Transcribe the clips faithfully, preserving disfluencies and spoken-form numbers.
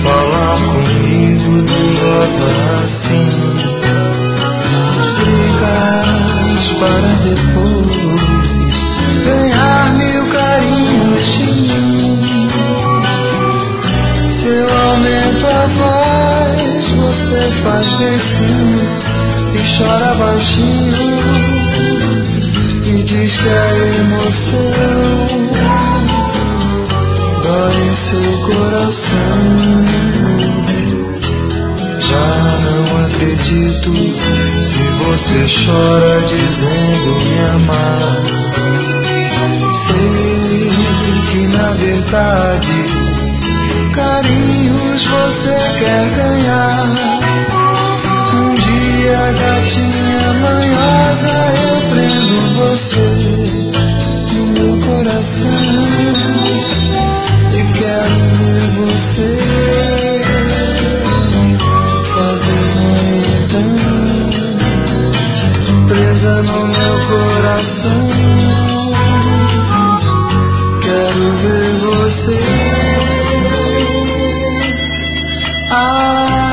falar comigo de rosa assim. Brigas para depois ganhar mil carinhos de mim. Se eu aumento a voz, você faz beicinho e chora baixinho e diz que a emoção dói em seu coração. Já não acredito se você chora dizendo me amar. Sei que na verdade carinhos você quer ganhar. Um dia, gatinha manhosa, eu prendo você no meu coração e quero ver você fazer um então, presa no meu coração. Quero ver você. Ah,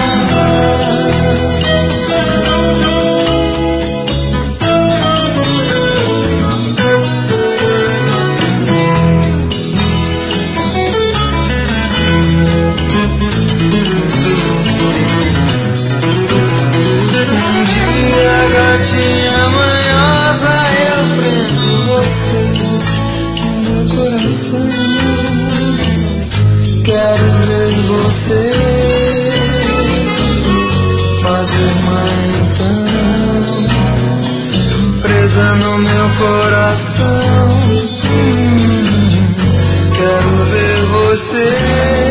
um dia, gatinha manhosa, eu prendo você no meu coração. Quero ver você fazer uma então, presa no meu coração. Hum, quero ver você.